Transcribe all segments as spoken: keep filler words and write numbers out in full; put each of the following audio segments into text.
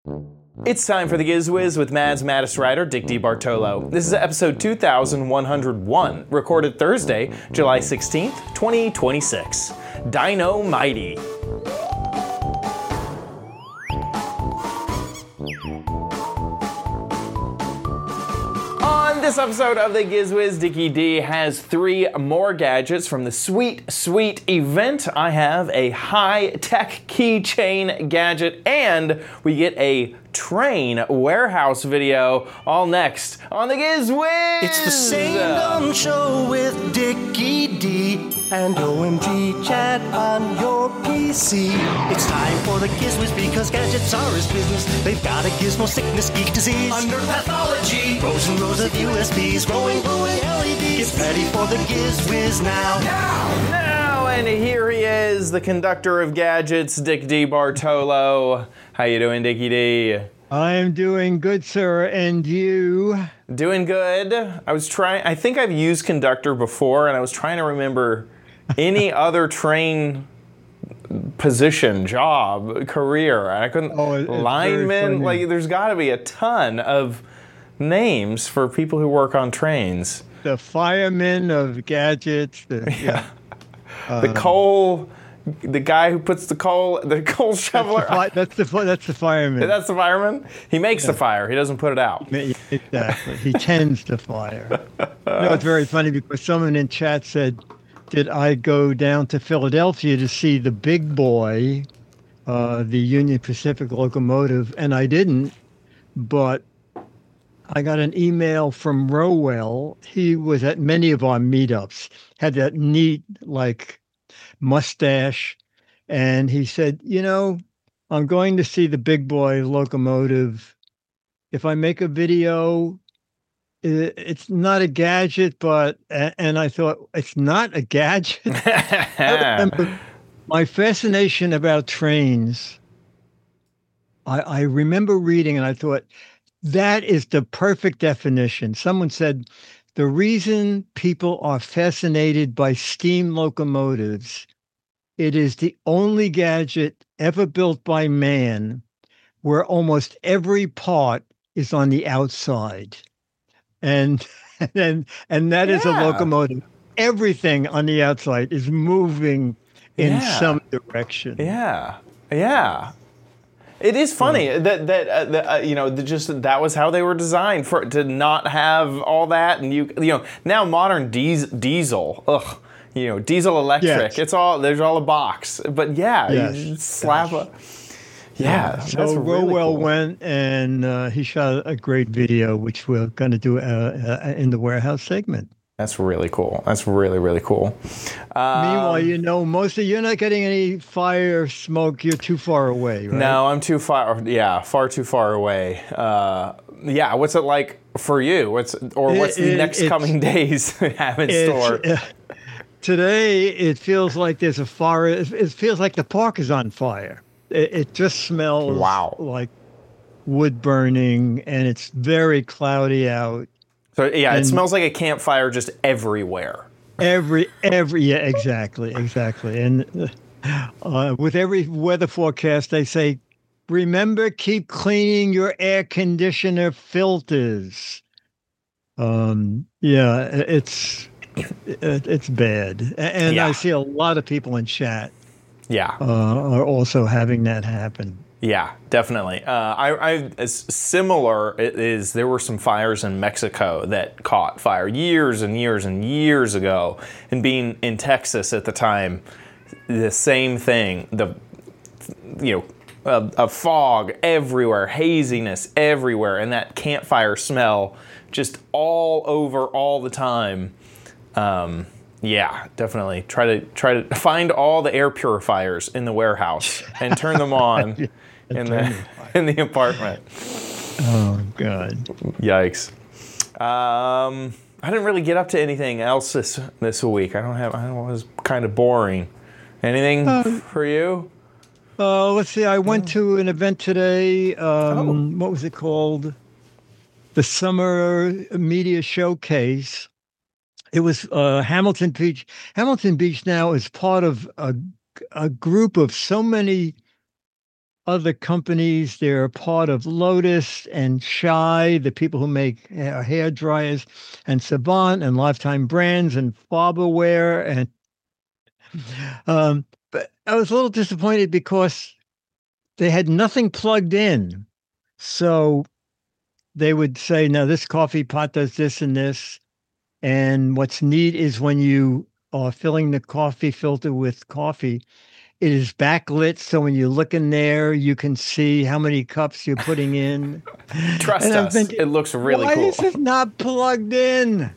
It's time for the GizWiz with Mads Mattis writer Dick DeBartolo. This is episode two thousand one hundred one, recorded Thursday, July sixteenth, twenty twenty-six. Dino Mighty. On this episode of the GizWiz, Dickie D has three more gadgets from the sweet, sweet event. I have a high-tech keychain gadget, and we get a train warehouse video, all next on the GizWiz. It's the same dumb show with Dickie D and O M G chat on your P C. It's time for the GizWiz because gadgets are his business. They've got a gizmo sickness, geek disease, under pathology, rows and rows of U S Bs, glowing, glowing L E Ds. Get ready for the GizWiz now. Now! Now! And here he is, the conductor of gadgets, Dick DeBartolo. How you doing, Dickie D? I'm doing good, sir, and you? Doing good. I was trying, I think I've used conductor before, and I was trying to remember any other train position, job, career. I couldn't, oh, it, lineman, like there's gotta be a ton of names for people who work on trains. The firemen of gadgets. The, yeah. yeah. The um, coal... The guy who puts the coal, the coal shoveler. That's the, that's the that's the fireman. That's the fireman. He makes yeah. the fire. He doesn't put it out. Exactly. He tends the fire. No, it's very funny because someone in chat said, "Did I go down to Philadelphia to see the big boy, uh, the Union Pacific locomotive?" And I didn't, but I got an email from Rowell. He was at many of our meetups. Had that neat like mustache, and he said, you know, I'm going to see the big boy locomotive. If I make a video, it's not a gadget, but, and I thought, it's not a gadget. I remember my fascination about trains. I, I remember reading and I thought, that is the perfect definition. Someone said, the reason people are fascinated by steam locomotives, it is the only gadget ever built by man where almost every part is on the outside. And and, and that yeah. is a locomotive. Everything on the outside is moving in yeah. some direction. Yeah, yeah. It is funny yeah. that that uh, the, uh, you know the, just that was how they were designed for to not have all that, and you you know now modern dies, diesel, ugh, you know diesel electric. Yes. It's all there's all a box, but yeah, yes. you just slap yes. a yeah. yeah. So that's really Rowell cool. went and uh, he shot a great video, which we're going to do uh, uh, in the warehouse segment. That's really cool. That's really, really cool. Um, Meanwhile, you know, mostly you're not getting any fire smoke. You're too far away, right? No, I'm too far. Yeah, far too far away. Uh, yeah, what's it like for you? What's or what's it, the next coming days have in store? Uh, today, it feels like there's a fire. It feels like the park is on fire. It, it just smells wow. like wood burning, and it's very cloudy out. So yeah, and it smells like a campfire just everywhere. Every, every, yeah, exactly, exactly. And uh, with every weather forecast, they say, remember, keep cleaning your air conditioner filters. Um, yeah, it's it, it's bad, and yeah. I see a lot of people in chat. Yeah, uh, are also having that happen. Yeah, definitely. Uh, I, I similar is there were some fires in Mexico that caught fire years and years and years ago, and being in Texas at the time, the same thing. The you know a, a fog everywhere, haziness everywhere, and that campfire smell just all over all the time. Um, yeah, definitely. Try to try to find all the air purifiers in the warehouse and turn them on. In the in the apartment. Oh God! Yikes! Um, I didn't really get up to anything else this this week. I don't have. I don't, it was kind of boring. Anything uh, for you? Uh, let's see. I went to an event today. Um, oh. What was it called? The Summer Media Showcase. It was uh, Hamilton Beach. Hamilton Beach now is part of a a group of so many other companies. They're part of Lotus and Shy, the people who make hair, hair dryers, and Savant and Lifetime Brands and Farberware. And um, but I was a little disappointed because they had nothing plugged in. So they would say, now this coffee pot does this and this. And what's neat is when you are filling the coffee filter with coffee, it is backlit. So when you look in there, you can see how many cups you're putting in. Trust And I'm us. thinking, It looks really Why cool. is it not plugged in?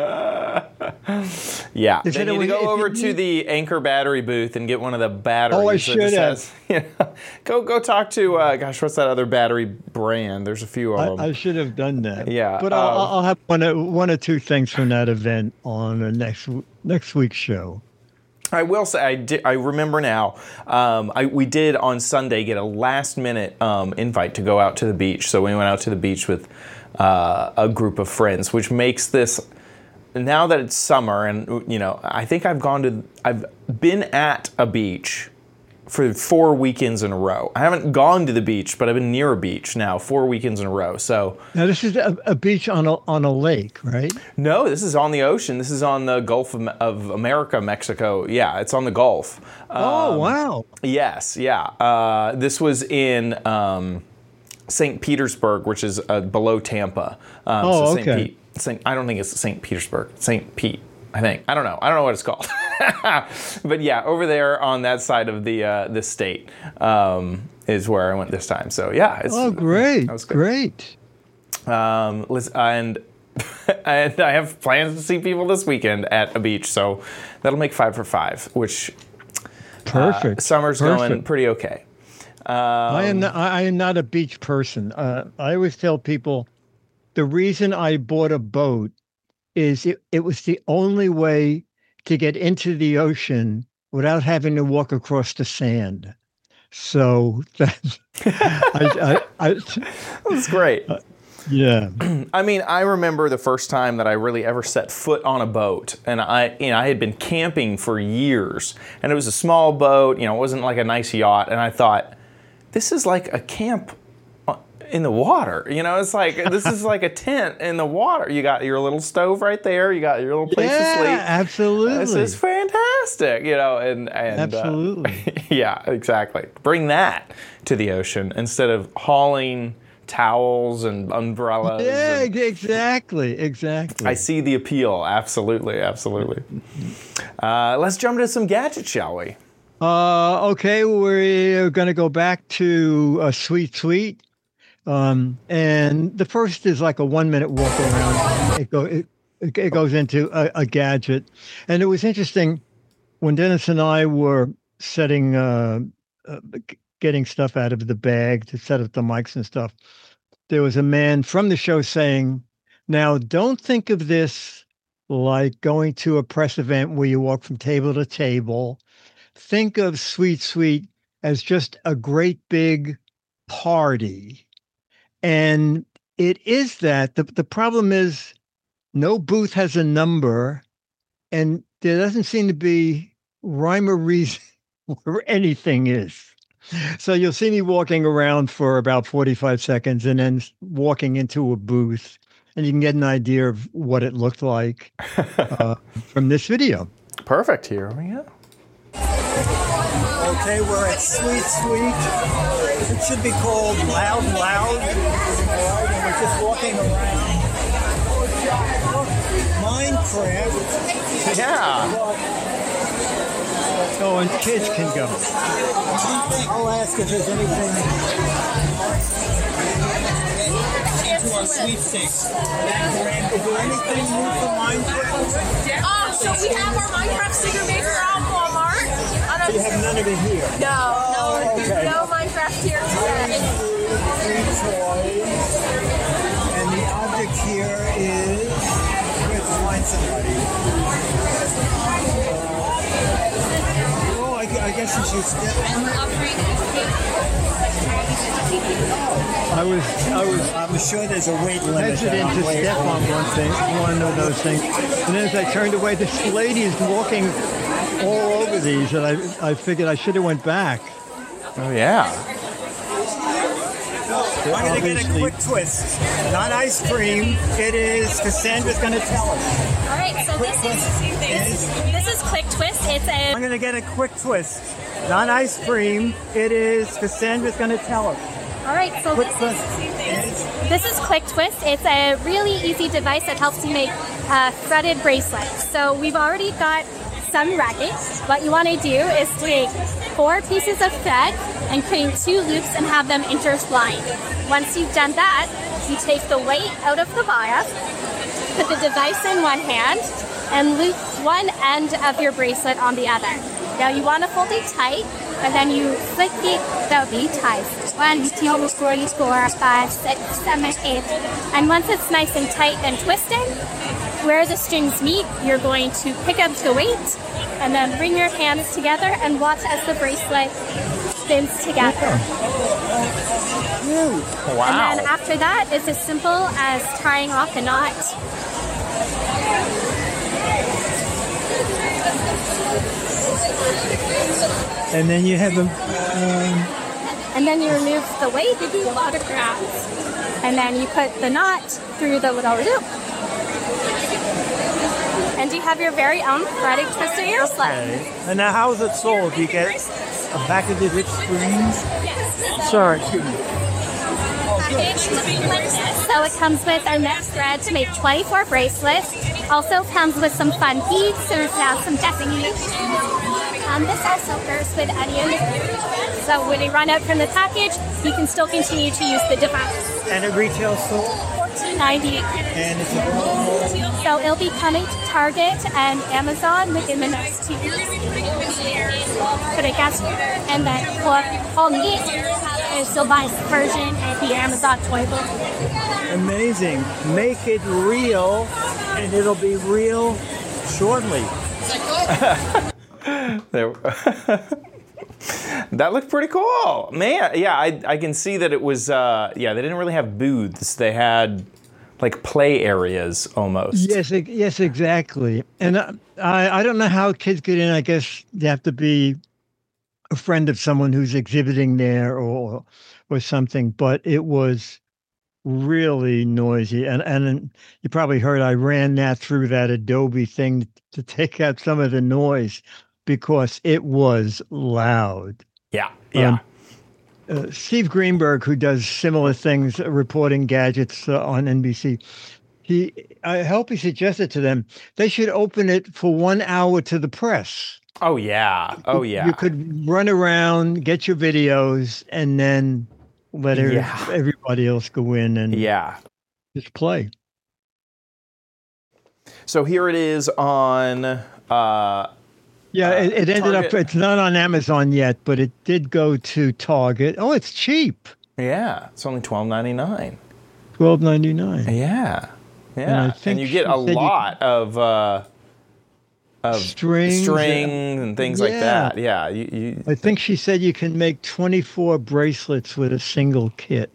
Yeah. They They said need it to was- go if over you to need- the Anchor battery booth and get one of the batteries. Oh, I that should just have. has- you know, go go talk to, uh, gosh, what's that other battery brand? There's a few of them. I, I should have done that. Yeah, But I'll, um, I'll have one or, one or two things from that event on the next next week's show. I will say, I, did, I remember now, um, I, we did on Sunday get a last minute um, invite to go out to the beach. So we went out to the beach with uh, a group of friends, which makes this, now that it's summer, and you know, I think I've gone to, I've been at a beach for four weekends in a row. I haven't gone to the beach, but I've been near a beach now four weekends in a row. So Now this is a, a beach on a on a lake, right? no, this is on the ocean. This is on the Gulf of, of America, Mexico. Yeah, it's on the Gulf. Oh Um, wow! Yes, yeah. Uh, this was in um, Saint Petersburg, which is uh, below Tampa. Um, Oh, Saint okay. Pete. Saint, I don't think it's Saint Petersburg. Saint Pete, I think. I don't know. I don't know what it's called. But yeah, over there on that side of the uh, the state um, is where I went this time. So yeah, it's, Oh great, that was good. great. Um, lis- and and I have plans to see people this weekend at a beach, so that'll make five for five, which Perfect. uh, summer's Perfect. going pretty okay. I am not, I am not a beach person. Uh, I always tell people the reason I bought a boat is it, it was the only way to get into the ocean without having to walk across the sand. So that's, I, I, I, That's great. yeah. I mean, I remember the first time that I really ever set foot on a boat, and I, you know, I had been camping for years, and it was a small boat. You know, it wasn't like a nice yacht, and I thought, this is like a camp in the water. You know, it's like this is like a tent in the water. You got your little stove right there. You got your little place Yeah, to sleep. absolutely. This is fantastic. You know, and and uh, Absolutely. yeah, exactly. Bring that to the ocean instead of hauling towels and umbrellas. Yeah, and- exactly, exactly. I see the appeal. Absolutely, absolutely. Uh, let's jump into some gadgets, shall we? Uh, okay, we're going to go back to a Sweet Sweet. Um, and the first is like a one minute walk around. It, go, it, it goes into a, a gadget. And it was interesting when Dennis and I were setting, uh, uh, getting stuff out of the bag to set up the mics and stuff. There was a man from the show saying, now don't think of this like going to a press event where you walk from table to table. Think of Sweet Sweet as just a great big party. And it is that. The, the problem is no booth has a number, and there doesn't seem to be rhyme or reason where anything is. So you'll see me walking around for about forty-five seconds and then walking into a booth, and you can get an idea of what it looked like uh, from this video. Perfect. Here we go. Okay, we're at Sweet Sweet. It should be called Loud Loud. All right, and we're just walking around. Minecraft. Yeah. Oh, and kids can go. I'll ask if there's anything. To our sweepstakes. Is there anything new for Minecraft? Um, so we have our Minecraft sticker maker on Walmart. On a, You have none of it here. no, no, okay. no Minecraft here today. Three toys. And the object here is. We have to find somebody. Oh, I, I guess you should step. I was I was I'm sure there's a weight limit. hesitant that to I'm way step on over. one thing, one of those things. And then as I turned away, this lady is walking all over these, and I I figured I should have went back. Oh yeah. I'm going to get a Obviously. quick twist. Not ice cream. It is Cassandra's going to tell us. All right, so this is this, this is Quick Twist. It's a I'm going to get a quick twist. Not ice cream. It is Cassandra's going to tell us. all right. So Quick this twist. is this is Quick Twist. It's a really easy device that helps you make uh, threaded bracelets. So we've already got some racket. What you want to do is take four pieces of thread and create two loops and have them intertwined. Once you've done that, you take the weight out of the bias, put the device in one hand, and loop one end of your bracelet on the other. Now you want to fold it tight, and then you flick the, that would be tight. One, two, three, four, five, six, seven, eight. And once it's nice and tight and twisted, where the strings meet, you're going to pick up the weight, and then bring your hands together and watch as the bracelet spins together. Wow. And then after that, it's as simple as tying off a knot. And then you have them. And then you remove the weight, you do a lot of grabs. And then you put the knot through the little loop. And you have your very own threaded twister bracelet. Okay. And now how is it sold? Do you get a package with screens? Sorry. So it comes with our net thread to make twenty-four bracelets. Also comes with some fun beads, so there's now some decorations. Um, this also goes with onions. So when you run out from the package, you can still continue to use the device. And it retails sold? fourteen ninety. And it's available. So it'll be coming to Target and Amazon within the next two weeks. But I guess, and then for all me, is still buy this version at the Amazon toy book. Amazing. Make it real, and it'll be real shortly. There. That looked pretty cool, man. Yeah, I I can see that it was. Uh, yeah, they didn't really have booths. They had like play areas almost. Yes, e- yes, exactly. And I, I I don't know how kids get in. I guess you have to be a friend of someone who's exhibiting there or or something. But it was really noisy, and and you probably heard I ran that through that Adobe thing to take out some of the noise because it was loud. Yeah, yeah. Um, uh, Steve Greenberg, who does similar things, uh, reporting gadgets uh, on N B C, he I hope he suggested to them they should open it for one hour to the press. Oh yeah. Oh yeah. You could run around, get your videos, and then let every- Yeah. everybody else go in and Yeah. just play. So here it is on. Uh, Yeah, Uh, it, it ended up. Target. It's not on Amazon yet, but it did go to Target. Oh, it's cheap, yeah, it's only twelve ninety nine. twelve ninety nine. Yeah, I yeah, and, think you get she a said you- lot of uh, of Strings, strings and things like yeah. that. Yeah, you, you, I think she said you can make twenty-four bracelets with a single kit.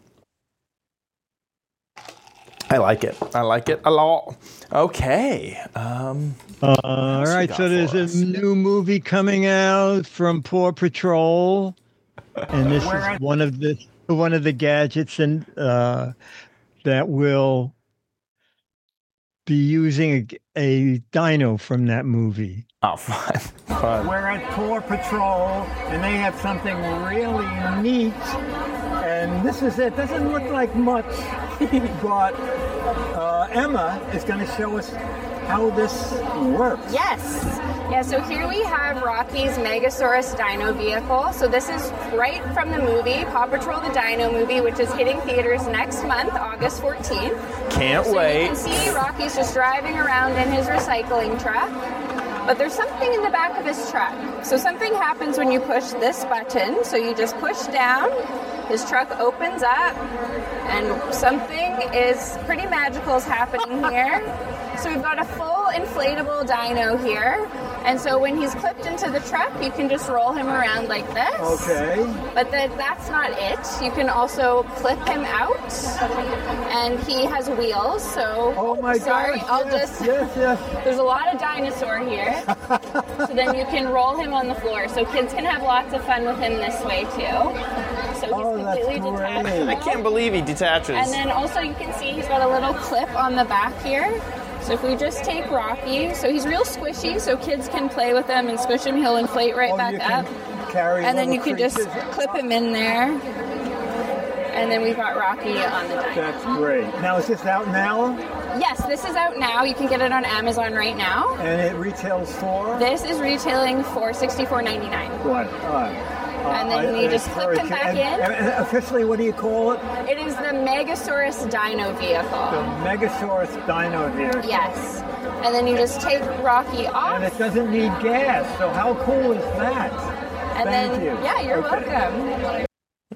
I like it. I like it a lot. Okay. Um, Uh, all else you right, got so there's for a us? new movie coming out from Paw Patrol, and this is one of the one of the gadgets and uh, that will be using a, a dino from that movie. oh, fun, fun. We're at Paw Patrol, and they have something really neat. And this is it. Doesn't look like much, but uh, Emma is going to show us how this works. Yes. Yeah, so here we have Rocky's Megasaurus Dino vehicle. So this is right from the movie, Paw Patrol the Dino movie, which is hitting theaters next month, August fourteenth. Can't So you wait. can see Rocky's just driving around in his recycling truck. But there's something in the back of his truck. So something happens when you push this button. So you just push down, his truck opens up, and something is pretty magical is happening here. So we've got a full inflatable dino here. And so when he's clipped into the truck, you can just roll him around like this. Okay. But the, that's not it. You can also clip him out, and he has wheels. So, Oh my sorry, gosh. I'll yes, just. yes, yes. There's a lot of dinosaur here. So then you can roll him on the floor. So kids can have lots of fun with him this way too. So so he's Oh, that's completely great. detachable. I can't believe he detaches. And then also you can see he's got a little clip on the back here. So if we just take Rocky, so he's real squishy, so kids can play with him and squish him. He'll inflate right Oh, back you can up. carry And then little you can just creatures. clip him in there. And then we've got Rocky on the dyno. That's great. Now, is this out now? Yes, this is out now. You can get it on Amazon right now. And it retails for? This is retailing for sixty-four ninety-nine. What? Uh, And then uh, you just clip very him cute. back and, in. And, and officially, what do you call it? It is the Megasaurus Dino The vehicle. Megasaurus Dino vehicle. Yes. And then you just take Rocky off. And it doesn't need gas, so how cool is that? And Thank then, you. yeah, you're Okay. welcome.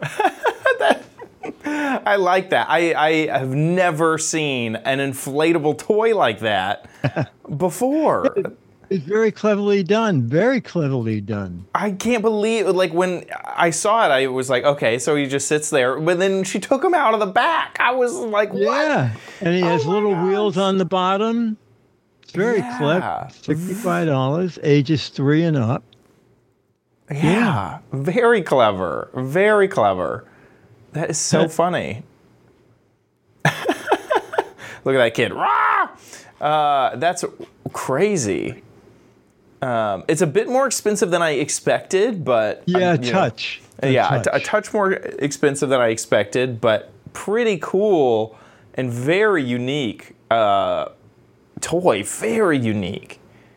I like that. I, I have never seen an inflatable toy like that before. It's very cleverly done. Very cleverly done. I can't believe, like, when I saw it, I was like, okay, so he just sits there. But then she took him out of the back. I was like, what? Yeah, and he has Oh my little God. wheels on the bottom. It's very Yeah. clever. Sixty-five dollars, ages three and up. Yeah, very clever. Very clever. That is so funny. Look at that kid. Rah! Uh, that's crazy. Um, it's a bit more expensive than I expected, but Yeah, um, you know, touch. A yeah, a t- touch. a touch more expensive than I expected, but pretty cool and very unique uh, toy. Very unique.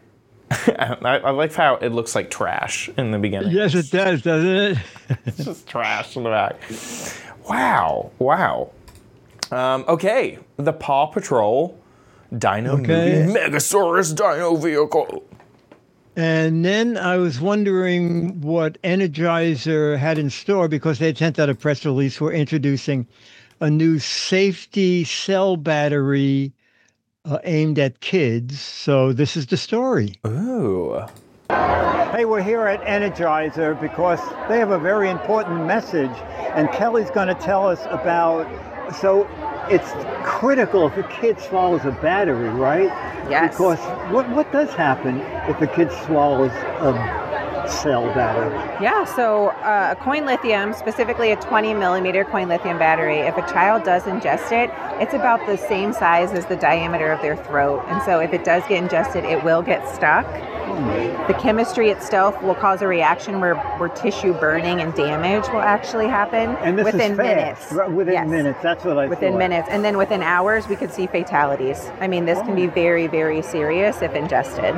I, I like how it looks like trash in the beginning. Yes, it does, doesn't it? It's just trash in the back. Wow. Wow. Um, okay. The Paw Patrol Dino Okay. Movie Megasaurus Dino Vehicle. And then I was wondering what Energizer had in store because they sent out a press release. We're introducing a new safety cell battery uh, aimed at kids. So this is the story. Ooh. Hey, we're here at Energizer because they have a very important message, and Kelly's going to tell us about. So it's critical if a kid swallows a battery, right? Yes. Because what what does happen if a kid swallows a cell battery? Yeah, so uh, a coin lithium, specifically a twenty millimeter coin lithium battery, if a child does ingest it, it's about the same size as the diameter of their throat. And so if it does get ingested, it will get stuck. The chemistry itself will cause a reaction where, where tissue burning and damage will actually happen And this within is fast, minutes. right, within Yes. minutes. That's what I Within thought. minutes. And then within hours, we could see fatalities. I mean, this can be very, very serious if ingested.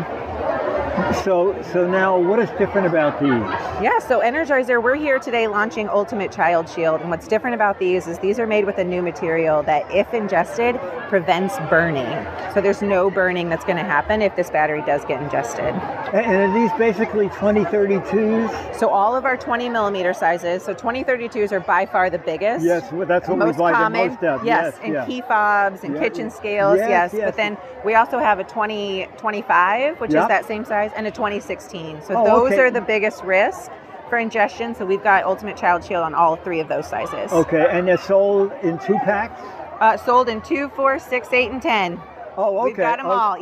So so now, what is different about these? Yeah, so Energizer, we're here today launching Ultimate Child Shield. And what's different about these is these are made with a new material that, if ingested, prevents burning. So there's no burning that's going to happen if this battery does get ingested. And and are these basically twenty thirty-twos? So all of our twenty millimeter sizes, so twenty thirty-twos are by far the biggest. Yes, well, that's what we most buy the common, most of. Yes, Yes, and yeah. key fobs and Yeah, kitchen yeah. scales, Yes, yes. yes. But then we also have a twenty twenty-five, which Yeah. is that same size, and a twenty sixteen. So Oh, those okay. are the biggest risk for ingestion. So we've got Ultimate Child Shield on all three of those sizes. Okay, and they're sold in two packs? Uh, sold in two, four, six, eight, and ten. Oh, okay. We've got them Oh, all.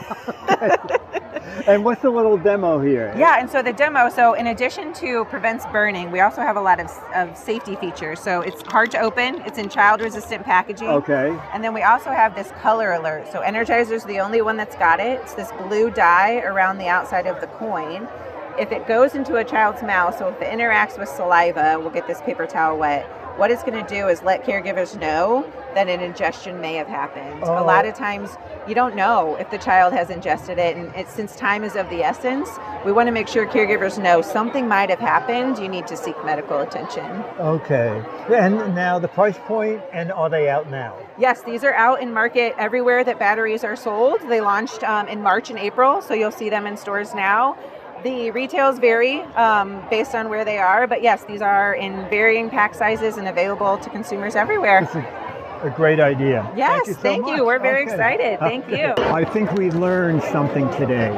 Yep. And what's the little demo here? Yeah, and so the demo, so in addition to prevents burning, we also have a lot of, of safety features. So it's hard to open, it's in child-resistant packaging. Okay. And then we also have this color alert. So Energizer's the only one that's got it. It's this blue dye around the outside of the coin. If it goes into a child's mouth, so if it interacts with saliva, we'll get this paper towel wet. What it's going to do is let caregivers know that an ingestion may have happened. Oh. A lot of times you don't know if the child has ingested it, and it, since time is of the essence, we want to make sure caregivers know something might have happened. You need to seek medical attention. Okay. And now the price point, and are they out now? Yes, these are out in market everywhere that batteries are sold. They launched um, in March and April, so you'll see them in stores now. The retails vary um, based on where they are, but yes, these are in varying pack sizes and available to consumers everywhere. It's a, a great idea. Yes, thank you. So thank you. much. We're very Okay. excited. Thank you. I think we learned something today.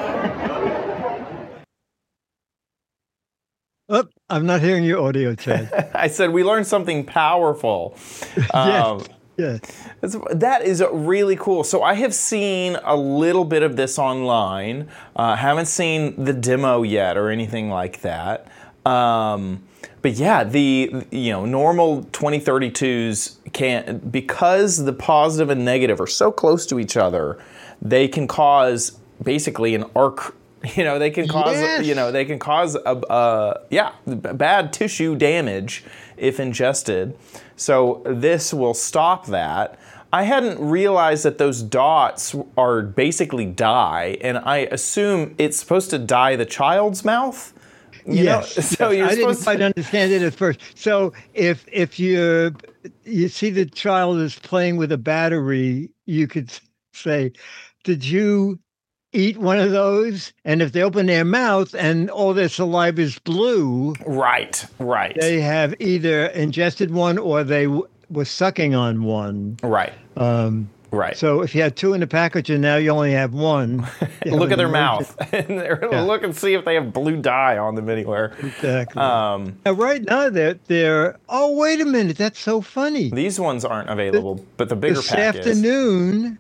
Oh, I'm not hearing your audio, Chad. I said we learned something powerful. Um, Yeah. That's, that is really cool. So I have seen a little bit of this online. Uh, haven't seen the demo yet or anything like that. Um, but yeah, the you know normal twenty thirty-twos can, because the positive and negative are so close to each other, they can cause basically an arc. You know, they can cause Yes. you know they can cause a uh, yeah bad tissue damage if ingested. So this will stop that. I hadn't realized that those dots are basically dye, and I assume it's supposed to dye the child's mouth. You Yes. know? So yes. you're I didn't supposed quite to. understand it at first. So if if you you see the child is playing with a battery, you could say, "Did you eat one of those?" And if they open their mouth and all their saliva is blue, Right, right, they have either ingested one or they w- were sucking on one. right, Um, right. so if you had two in the package and now you only have one, you have Look at an their emergency- mouth and they're- Yeah. look and see if they have blue dye on them anywhere. Exactly. Um, Now, right now, they're, they're, oh, wait a minute, that's so funny. these ones aren't available, but the bigger This pack is. afternoon,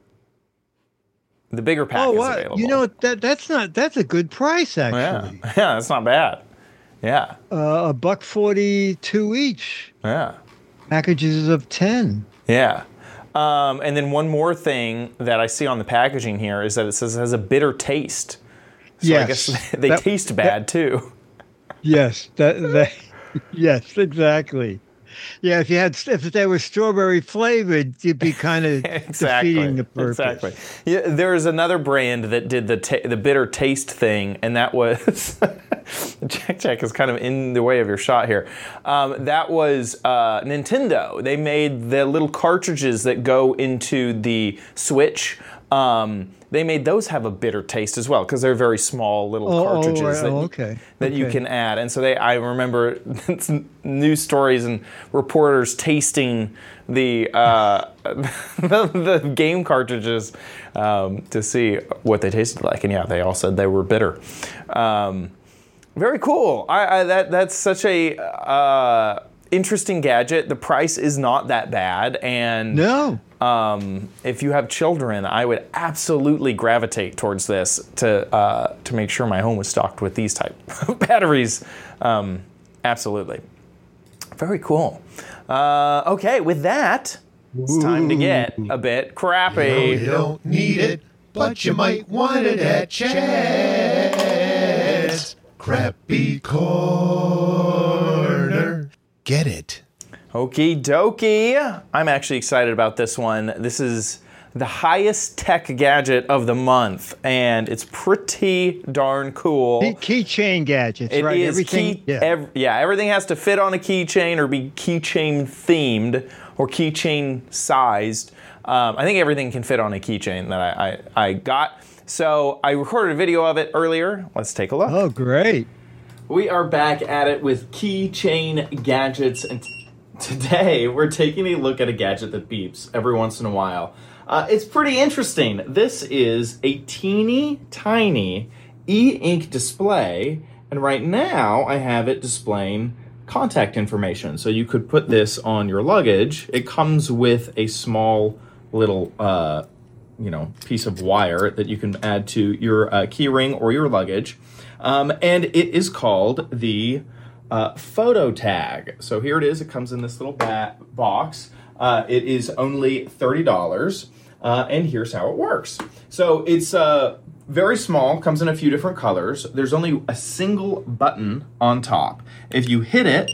The bigger pack oh, is wow, available. you know, that that's not, that's a good price, yeah, actually. yeah, that's not bad. Yeah, Uh, a buck forty-two each, yeah. packages of ten. Yeah. Um, and then one more thing that I see on the packaging here is that it says it has a bitter taste. So I Yes. guess they That- taste bad too. Yes, that, that yes, exactly. Yeah, if you had, if they were strawberry flavored, you'd be kind of Exactly. defeating the purpose. Exactly. Yeah, there's another brand that did the ta- the bitter taste thing, and that was Jack Jack is kind of in the way of your shot here. Um, that was uh, Nintendo. They made the little cartridges that go into the Switch. Um, they made those have a bitter taste as well because they're very small little Oh, oh, cartridges right. that, Oh, you- okay. that you Okay. can add. And so they, I remember news stories and reporters tasting the uh, the, the game cartridges um, to see what they tasted like. And yeah, they all said they were bitter. Um, very cool. I, I that that's such a uh, interesting gadget. The price is not that bad, and No. um, if you have children, I would absolutely gravitate towards this to uh, to make sure my home was stocked with these type of batteries. Um, absolutely, very cool. Uh, okay, with that, it's time to get a bit crappy. You don't need it, but you might want it at Chad's Crappy Corner. Get it. Okie dokie. I'm actually excited about this one. This is the highest tech gadget of the month, and it's pretty darn cool. Key- Keychain gadgets, It right? is Everything. key, yeah. ev- yeah, everything has to fit on a keychain or be keychain themed or keychain sized. Um, I think everything can fit on a keychain that I, I, I got. So I recorded a video of it earlier. Let's take a look. Oh, great. We are back at it with keychain gadgets, and t- today we're taking a look at a gadget that beeps every once in a while. Uh, it's pretty interesting. This is a teeny tiny e-ink display, and right now I have it displaying contact information. So you could put this on your luggage. It comes with a small little uh, you know, piece of wire that you can add to your uh, key ring or your luggage. Um, and it is called the uh, photo tag. So here it is. It comes in this little bat box. Uh, it is only thirty dollars. Uh, and here's how it works. So it's uh, very small, comes in a few different colors. There's only a single button on top. If you hit it,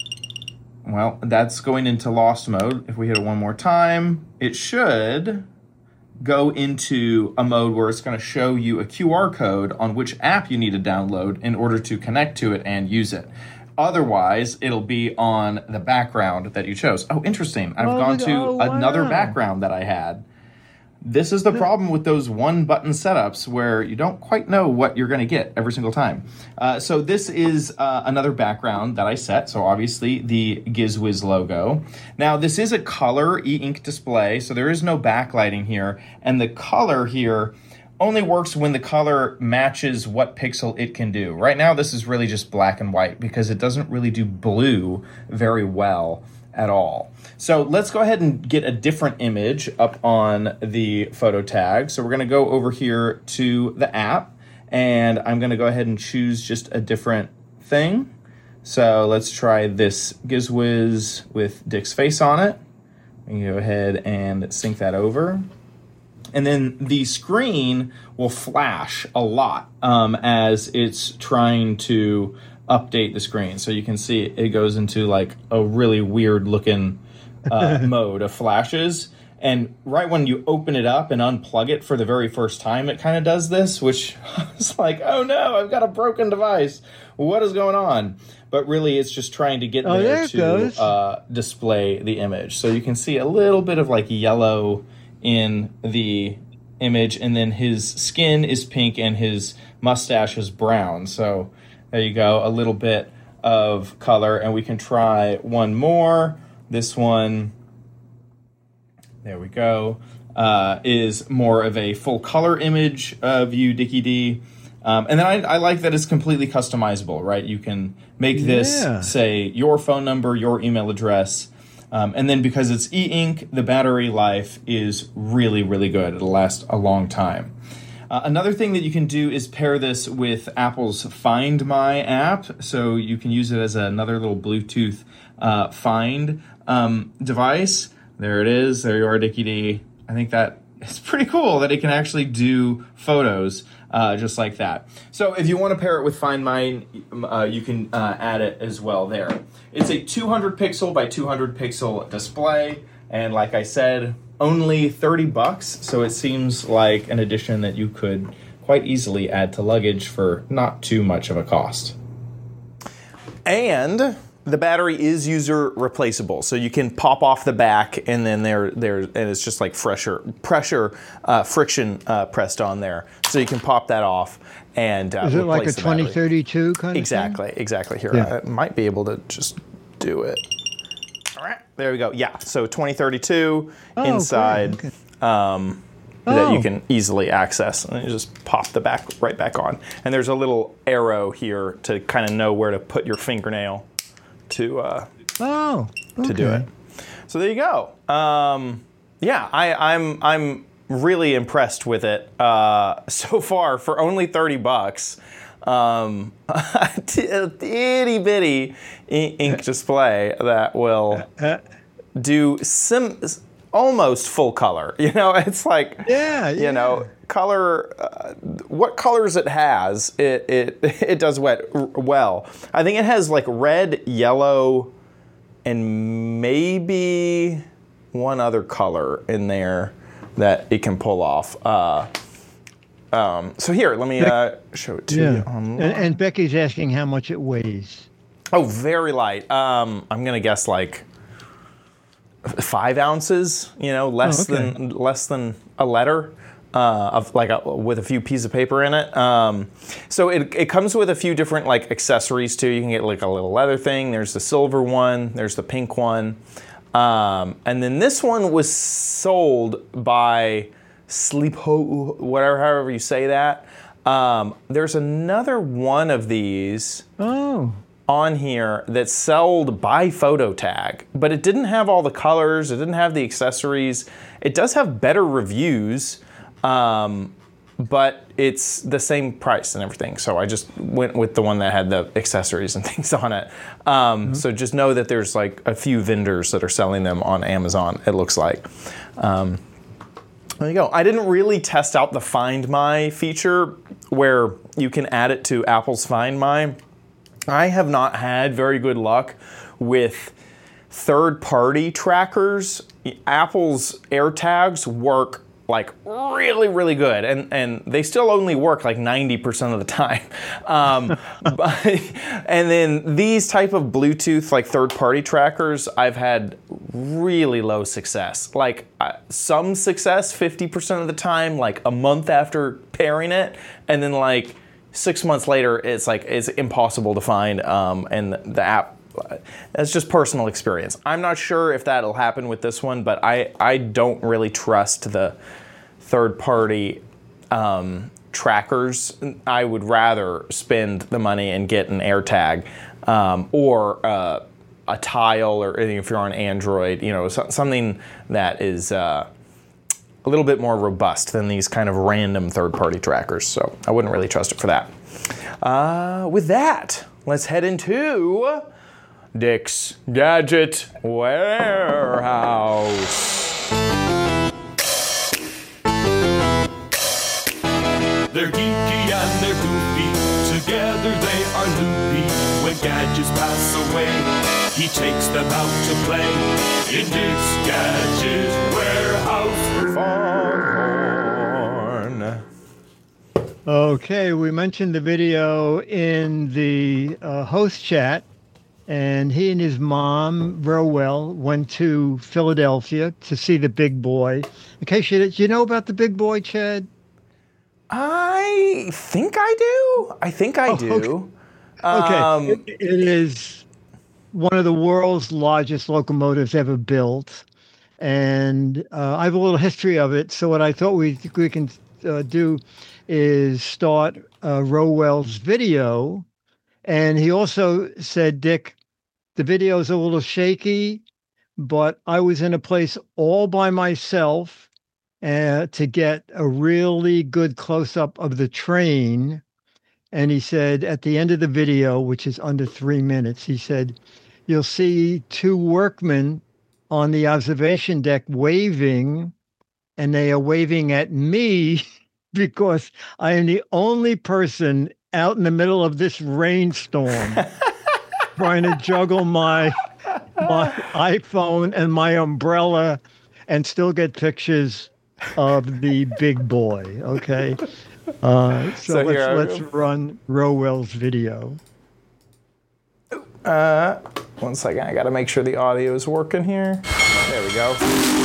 well, that's going into lost mode. If we hit it one more time, it should go into a mode where it's going to show you a Q R code on which app you need to download in order to connect to it and use it. Otherwise, it'll be on the background that you chose. Oh, interesting. I've Oh, gone look- to oh, another wow. background that I had. This is the problem with those one-button setups where you don't quite know what you're going to get every single time. Uh, so this is uh, another background that I set. So obviously the GizWiz logo. Now this is a color e-ink display, so there is no backlighting here. And the color here only works when the color matches what pixel it can do. Right now this is really just black and white because it doesn't really do blue very well at all. So let's go ahead and get a different image up on the photo tag. So we're going to go over here to the app, and I'm going to go ahead and choose just a different thing. So let's try this GizWiz with Dick's face on it. We can go ahead and sync that over. And then the screen will flash a lot um, as it's trying to update the screen. So you can see it goes into like a really weird looking uh, mode of flashes. And right when you open it up and unplug it for the very first time, it kind of does this, which is like, oh no, I've got a broken device. What is going on? But really, it's just trying to get Oh, there there it to goes. uh, display the image. So you can see a little bit of like yellow in the image, and then his skin is pink and his mustache is brown. So there you go, a little bit of color. And we can try one more. This one, there we go, uh, is more of a full color image of you, Dickie D. Um, and then I, I like that it's completely customizable, right? You can make this, Yeah. say, your phone number, your email address. Um, and then because it's e-ink, the battery life is really, really good. It'll last a long time. Uh, another thing that you can do is pair this with Apple's Find My app. So you can use it as another little Bluetooth uh, find um, device. There it is. There you are, Dickie D. I think that is pretty cool that it can actually do photos uh, just like that. So if you want to pair it with Find My, uh, you can uh, add it as well there. It's a two hundred pixel by two hundred pixel display. And like I said, only thirty bucks. So it seems like an addition that you could quite easily add to luggage for not too much of a cost. And the battery is user replaceable, so you can pop off the back, and then there, there, and it's just like fresher pressure, uh, friction uh, pressed on there, so you can pop that off and uh, Is it like a replace the twenty battery. thirty-two kind of Exactly, exactly. Here, Yeah. I might be able to just do it. All right, there we go. Yeah, so twenty thirty-two Oh, great, inside. okay. Um, that you Oh. can easily access, and you just pop the back right back on. And there's a little arrow here to kind of know where to put your fingernail to uh, Oh, okay. to do it. So there you go. Um, yeah, I, I'm I'm really impressed with it uh, so far for only thirty bucks. Um, a itty bitty ink display that will do sim almost full color. You know, it's like Yeah, you know. yeah. Color, uh, what colors it has, it it it does wet well. I think it has like red, yellow, and maybe one other color in there that it can pull off. Uh, um, so here, let me uh, show it to you. Yeah. online. And, and Becky's asking how much it weighs. Oh, very light. Um, I'm gonna guess like five ounces. You know, less Oh, okay. than less than a letter. Uh, of like a, with a few pieces of paper in it. Um, so it, it comes with a few different like accessories too. You can get like a little leather thing. There's the silver one. There's the pink one. Um, and then this one was sold by Sleepho, whatever, however you say that. Um, there's another one of these Oh. on here that's sold by Phototag, but it didn't have all the colors. It didn't have the accessories. It does have better reviews. Um, but it's the same price and everything. So I just went with the one that had the accessories and things on it. Um, mm-hmm. So just know that there's like a few vendors that are selling them on Amazon, it looks like. Um, there you go. I didn't really test out the Find My feature where you can add it to Apple's Find My. I have not had very good luck with third-party trackers. Apple's AirTags work like really, really good, and and they still only work like ninety percent of the time. Um, but, and then these type of Bluetooth like third-party trackers, I've had really low success. Like uh, some success fifty percent of the time, like a month after pairing it, and then like six months later, it's like it's impossible to find, um, and the app. That's just personal experience. I'm not sure if that'll happen with this one, but I, I don't really trust the third-party um, trackers. I would rather spend the money and get an AirTag um, or uh, a Tile, or if you're on Android, you know, so, something that is uh, a little bit more robust than these kind of random third-party trackers. So I wouldn't really trust it for that. Uh, with that, let's head into Dick's Gadget Warehouse. They're geeky and they're goofy, together they are loopy. When gadgets pass away, he takes them out to play in Dick's Gadget Warehouse. Foghorn. Okay, we mentioned the video in the uh, host chat, and he and his mom, Rowell, went to Philadelphia to see the big boy. In case you, do you know about the big boy, Chad? I think I do. I think I Oh, do. Okay, Um, it, it is one of the world's largest locomotives ever built, and uh, I have a little history of it. So what I thought we we can uh, do is start uh, Rowell's video, and he also said, Dick, the video is a little shaky, but I was in a place all by myself uh, to get a really good close-up of the train. And he said at the end of the video, which is under three minutes, he said, you'll see two workmen on the observation deck waving, and they are waving at me because I am the only person out in the middle of this rainstorm trying to juggle my my iPhone and my umbrella and still get pictures of the big boy. Okay. Uh, so So let's, here I let's go. run Rowell's video. Uh, one second, I gotta make sure the audio is working here. There we go.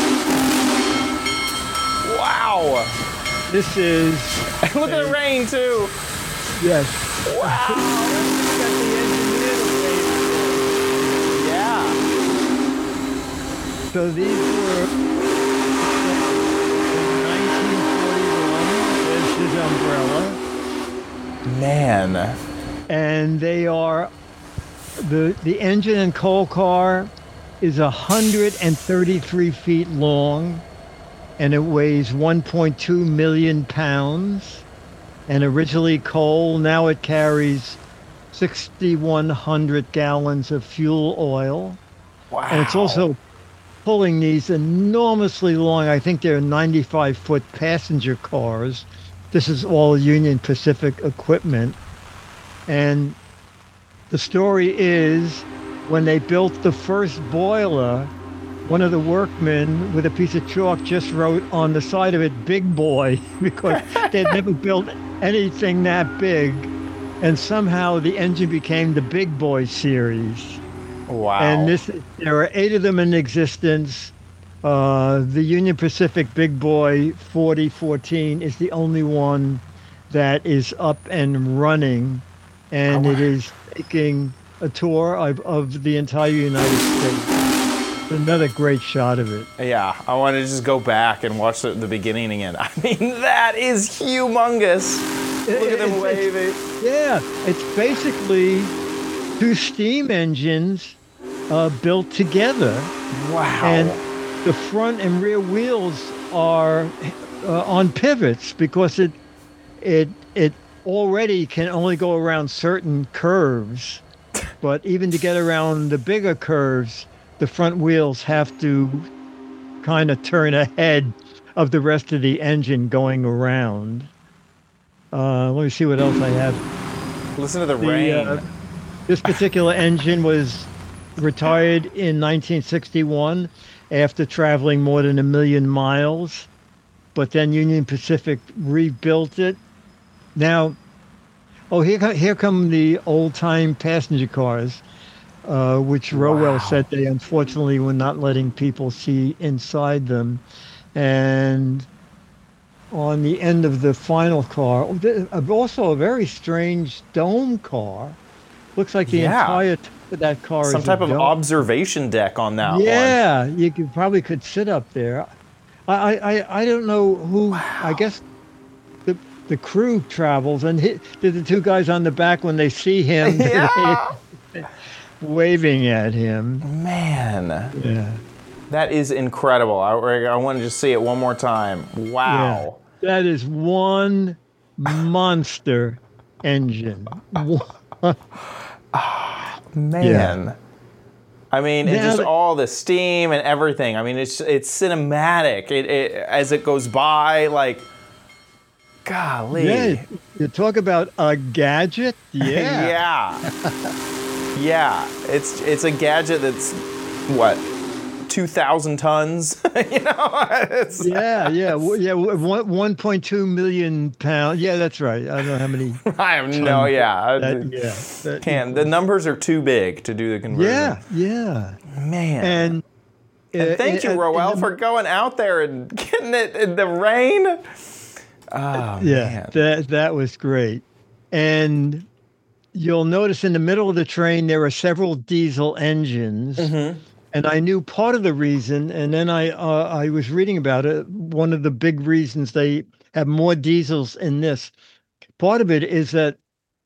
Wow! This is, Look at the rain too. yes. Wow! Yeah. So these were in nineteen forty-one. There's his umbrella. Man. And they are, the, the engine and coal car is one hundred thirty-three feet long, and it weighs one point two million pounds. And originally coal, now it carries six thousand one hundred gallons of fuel oil. Wow. And it's also pulling these enormously long, I think they're ninety-five foot passenger cars. This is all Union Pacific equipment. And the story is when they built the first boiler, one of the workmen with a piece of chalk just wrote on the side of it, big boy, because they'd never built anything that big. And somehow the engine became the Big Boy series. Wow. And this, there are eight of them in existence. Uh, the Union Pacific Big Boy forty fourteen is the only one that is up and running. And Oh, it is taking a tour of, of the entire United States. Another great shot of it. Yeah, I want to just go back and watch the, the beginning again. I mean, that is humongous. Look at them It's- waving. it's- Yeah, it's basically two steam engines uh, built together. Wow. And the front and rear wheels are uh, on pivots because it it it already can only go around certain curves. But even to get around the bigger curves, the front wheels have to kind of turn ahead of the rest of the engine going around. Uh, let me see what else I have. Listen to the, The, rain. uh, this particular engine was retired in nineteen sixty-one after traveling more than a million miles, but then Union Pacific rebuilt it. Now, oh, here, co- here come the old-time passenger cars, uh, which Rowell Wow. said they unfortunately were not letting people see inside them. And on the end of the final car, oh, th- also a very strange dome car. Looks like the Yeah. entire top of that car Some is type a of dome. observation deck on that one. Yeah, you could probably could sit up there. I I, I- I don't know who. I guess the the crew travels, and he, the, the two guys on the back when they see him, Yeah. waving at him. Man, Yeah, that is incredible. I, I want to just see it one more time. Wow. that is one monster engine. One- Ah, man. Yeah. I mean, and just all the steam and everything. I mean, it's it's cinematic. It, it as it goes by, like, golly. Yeah, you talk about a gadget. Yeah. yeah. Yeah. It's it's a gadget that's what, two thousand tons. you know. It's, yeah, yeah, yeah. One one point two million pounds. Yeah, that's right. I don't know how many. I have no. Yeah. That, yeah. That can equals. The numbers are too big to do the conversion. Yeah. Yeah. Man. And, and uh, thank you, uh, Roel, for going out there and getting it in the rain. Oh, yeah, man. that that was great. And you'll notice in the middle of the train there are several diesel engines. Mm-hmm. And I knew part of the reason, and then I uh, I was reading about it. One of the big reasons they have more diesels in this, part of it is that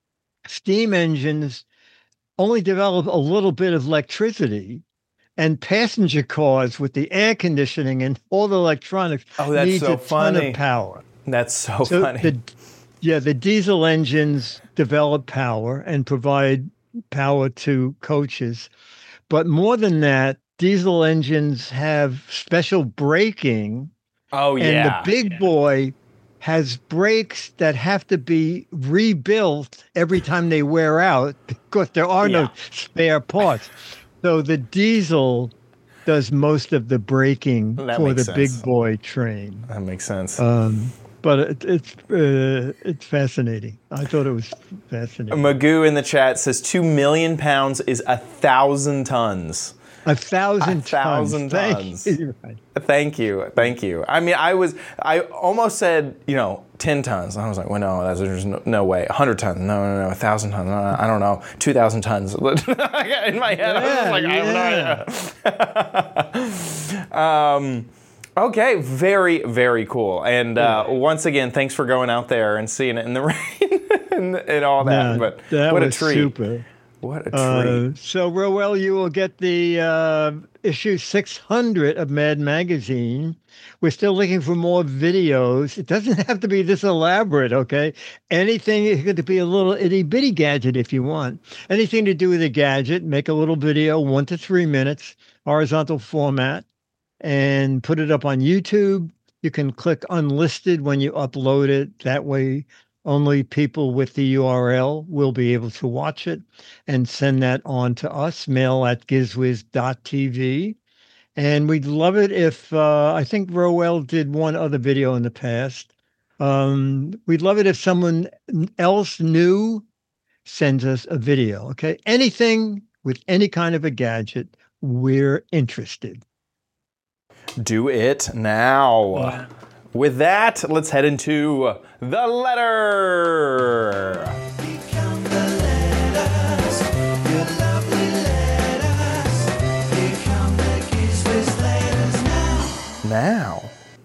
steam engines only develop a little bit of electricity, and passenger cars with the air conditioning and all the electronics oh, that's needs so a funny. ton of power. That's so, so funny. The, yeah, the diesel engines develop power and provide power to coaches. But more than that, diesel engines have special braking. Oh, yeah. And the big yeah. boy has brakes that have to be rebuilt every time they wear out because there are yeah. no spare parts. So the diesel does most of the braking that for the sense. big boy train. That makes sense. Um, But it, it's uh, it's fascinating. I thought it was fascinating. Magoo in the chat says two million pounds is a thousand tons. A thousand a thousand tons. tons. Thank you. Thank you. Thank you. I mean, I was, I almost said, you know, ten tons. I was like, well, no, that's, there's no, no way. A hundred tons. No, no, no. A thousand tons. No, I don't know. Two thousand tons. In my head, yeah, I was like, yeah. I have no idea. um, Okay, very, very cool. And uh, once again, thanks for going out there and seeing it in the rain and, and all that. No, but that what was a treat. Super. What a treat. Uh, so, Roel, you will get the uh, issue six hundred of Mad Magazine. We're still looking for more videos. It doesn't have to be this elaborate, okay? Anything, it could be a little itty-bitty gadget if you want. Anything to do with a gadget, make a little video, one to three minutes, horizontal format, and put it up on YouTube. You can click unlisted when you upload it. That way, only people with the U R L will be able to watch it and send that on to us, mail at gizwiz dot t v. And we'd love it if, uh, I think Roel did one other video in the past. Um, we'd love it if someone else new sends us a video, okay? Anything with any kind of a gadget, we're interested. Do it now. With that, let's head into the letter. Become the letters, your lovely letters. Become the Gizwiz letters now. Now.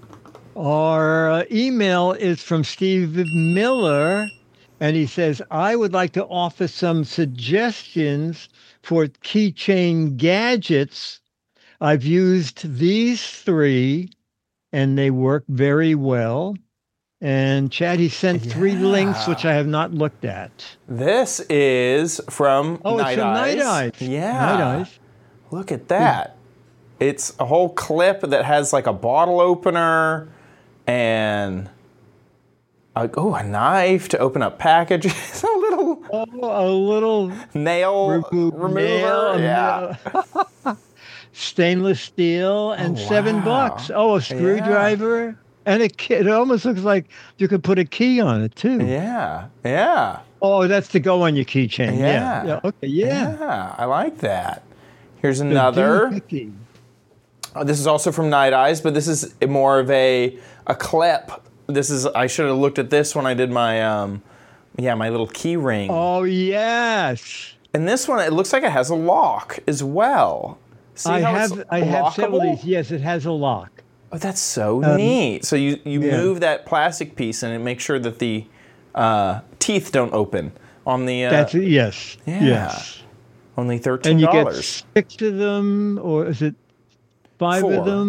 Our uh, email is from Steve Miller, and he says, I would like to offer some suggestions for keychain gadgets. I've used these three, and they work very well. And Chad, he sent yeah. three links, which I have not looked at. This is from oh, Night it's from Eyes. Night Eyes. Yeah. Night Eyes. Look at that. Yeah. It's a whole clip that has like a bottle opener and a, oh, a knife to open up packages. a little, oh, a little nail remove, remover. Nail, yeah. Nail. Stainless steel and oh, wow. seven bucks. Oh, a screwdriver yeah. and a key. It almost looks like you could put a key on it too. Yeah, yeah. Oh, that's to go on your keychain. Yeah. yeah. yeah. Okay. Yeah. Yeah, I like that. Here's another. Oh, this is also from Night Eyes, but this is more of a a clip. This is. I should have looked at this when I did my um, yeah, my little key ring. Oh yes. And this one, it looks like it has a lock as well. See I how have it's I have several of lockable? these. Yes, it has a lock. Oh, that's so Um, neat. So you, you yeah. move that plastic piece and it makes sure that the uh, teeth don't open on the. Uh, That's it. Yes. Yeah. Yes. Only thirteen And you dollars. get six of them, or is it five Four. of them?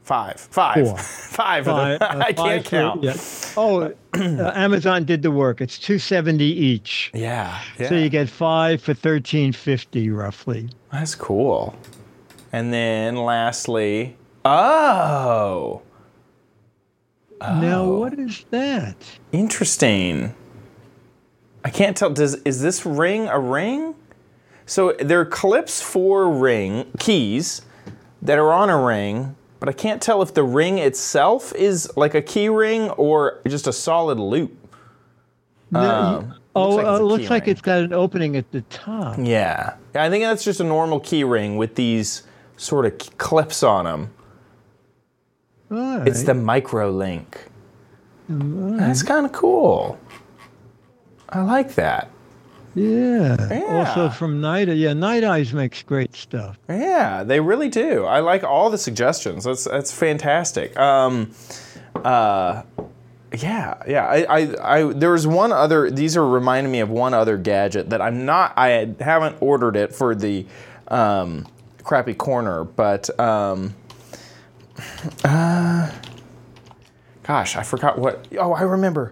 Five. Five. Four. Five. Five, uh, I can't five for- count. yeah. Oh, uh, Amazon did the work. It's two seventy each. Yeah. yeah. So you get five for thirteen fifty roughly. That's cool. And then lastly, oh. Now Oh. what is that? Interesting. I can't tell. Does is this ring a ring? So there are clips for ring keys that are on a ring, but I can't tell if the ring itself is like a key ring or just a solid loop. No, Um, you- oh, looks like uh, it's a looks key like ring. it's got an opening at the top. Yeah. Yeah, I think that's just a normal key ring with these sort of clips on them. All right. It's the micro link. That's kind of cool. I like that. Yeah. Yeah. Also from Night Yeah, Night Eyes makes great stuff. Yeah, they really do. I like all the suggestions. That's that's fantastic. Um, uh, yeah, yeah. I, I, I there was one other. These are reminding me of one other gadget that I'm not. I had- haven't ordered it for the um, crappy corner, but um, uh, gosh, I forgot what. Oh, I remember.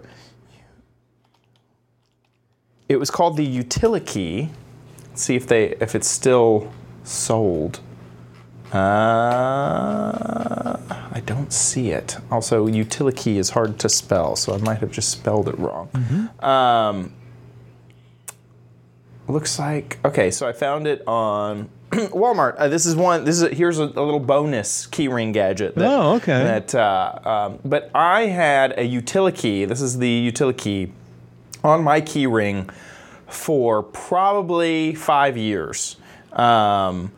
It was called the Utility. Let's see if they if it's still sold. Uh, I don't see it. Also, Utility is hard to spell, so I might have just spelled it wrong. Um, looks like okay. So I found it on Walmart. Uh, this is one. This is here's a, a little bonus keyring gadget. That, Oh, okay. That, uh, um, but I had a Utility. This is the Utility on my key ring for probably five years. Um,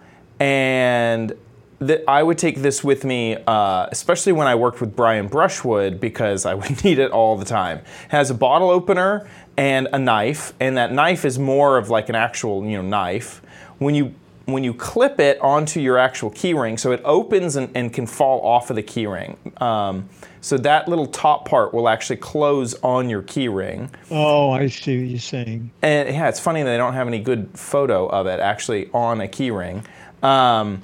and th- I would take this with me, uh, especially when I worked with Brian Brushwood, because I would need it all the time. It has a bottle opener and a knife, and that knife is more of like an actual, you know, knife. When you when you clip it onto your actual key ring, so it opens and, and can fall off of the key ring. Um, so that little top part will actually close on your key ring. Oh, I see what you're saying. And yeah, it's funny they don't have any good photo of it actually on a key ring. Um,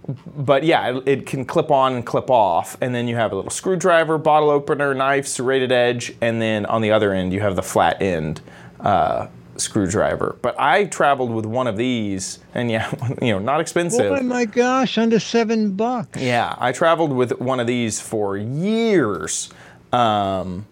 but yeah, it, it can clip on and clip off. And then you have a little screwdriver, bottle opener, knife, serrated edge. And then on the other end, you have the flat end uh, screwdriver. But I traveled with one of these, and yeah, you know, not expensive. Oh my gosh, under seven bucks. Yeah, I traveled with one of these for years. Um,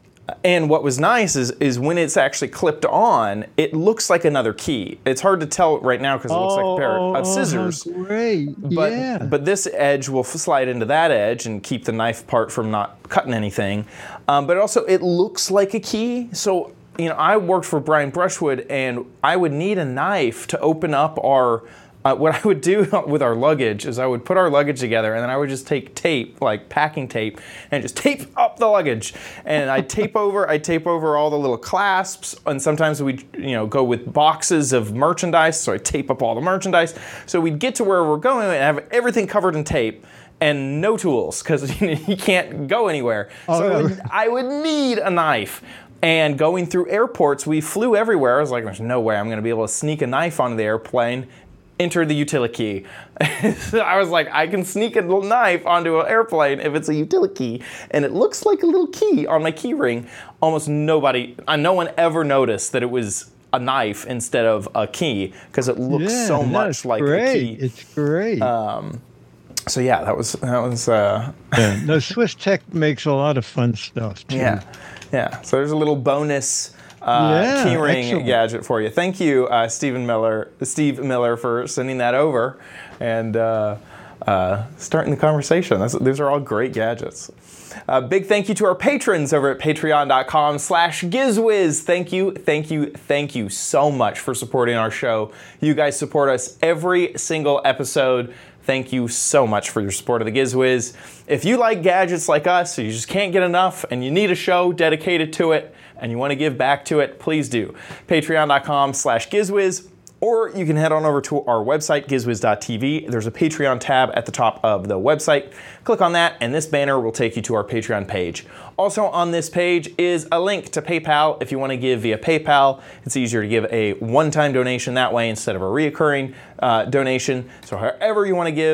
and what was nice is is when it's actually clipped on, it looks like another key. It's hard to tell right now because it looks like a pair Oh, of scissors. how great. But, yeah. but this edge will f- slide into that edge and keep the knife part from not cutting anything. Um, but also, it looks like a key. So, you know, I worked for Brian Brushwood, and I would need a knife to open up our. Uh, what I would do with our luggage is I would put our luggage together, and then I would just take tape, like packing tape, and just tape up the luggage. And I tape over, I tape over all the little clasps, and sometimes we'd, you know, go with boxes of merchandise, so I tape up all the merchandise. So we'd get to where we're going and have everything covered in tape and no tools because you can't go anywhere. Oh, so I yeah. would, I would need a knife. And going through airports, we flew everywhere. I was like, there's no way I'm going to be able to sneak a knife onto the airplane. Enter the utility key. So I was like, I can sneak a little knife onto an airplane if it's a utility key. And it looks like a little key on my key ring. Almost nobody, uh, no one ever noticed that it was a knife instead of a key because it looks yeah, so no, much it's like great. a key. It's great. Um, so yeah, that was, that was, uh, yeah. No, Swiss Tech makes a lot of fun stuff too. yeah, yeah. So there's a little bonus Uh, Yeah, keyring excellent. gadget for you. Thank you, uh, Stephen Miller, Steve Miller, for sending that over and uh, uh, starting the conversation. That's, those are all great gadgets. Uh, big thank you to our patrons over at patreon.com slash gizwiz. Thank you, thank you, thank you so much for supporting our show. You guys support us every single episode. Thank you so much for your support of the GizWiz. If you like gadgets like us, so you just can't get enough, and you need a show dedicated to it, and you want to give back to it, please do. Patreon.com slash GizWiz, or you can head on over to our website, gizwiz dot t v. There's a Patreon tab at the top of the website. Click on that, and this banner will take you to our Patreon page. Also on this page is a link to PayPal if you want to give via PayPal. It's easier to give a one-time donation that way instead of a reoccurring uh, donation. So however you want to give,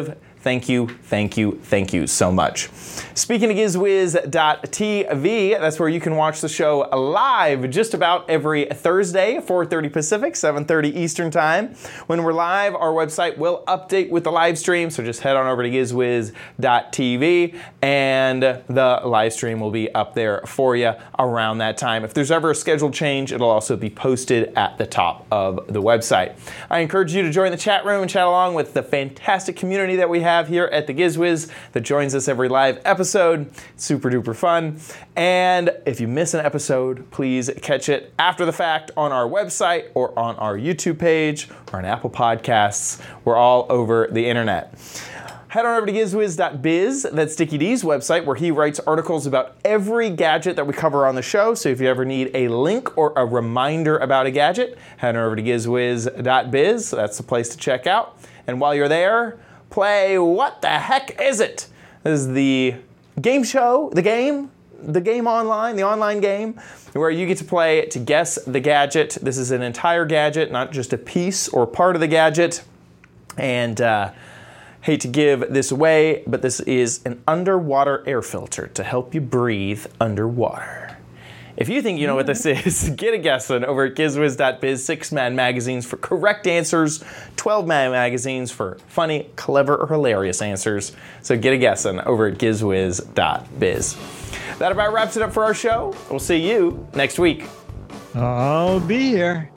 Thank you, thank you, thank you so much. Speaking of gizwiz dot t v, that's where you can watch the show live just about every Thursday, four thirty Pacific, seven thirty Eastern Time. When we're live, our website will update with the live stream, so just head on over to gizwiz dot t v and the live stream will be up there for you around that time. If there's ever a scheduled change, it'll also be posted at the top of the website. I encourage you to join the chat room and chat along with the fantastic community that we have here at the GizWiz that joins us every live episode. It's super duper fun. And if you miss an episode, please catch it after the fact on our website or on our YouTube page or on Apple Podcasts. We're all over the internet. Head on over to gizwiz dot biz. That's Dickie D's website where he writes articles about every gadget that we cover on the show. So if you ever need a link or a reminder about a gadget, head on over to gizwiz dot biz. That's the place to check out. And while you're there, play What the Heck Is It? This is the game show, the game, the game online, the online game, where you get to play to guess the gadget. This is an entire gadget, not just a piece or part of the gadget. And uh, hate to give this away, but this is an underwater air filter to help you breathe underwater. If you think you know what this is, get a guessing over at gizwiz dot biz. Six-man magazines for correct answers, twelve-man magazines for funny, clever, or hilarious answers. So get a guessing over at gizwiz dot biz. That about wraps it up for our show. We'll see you next week. I'll be here.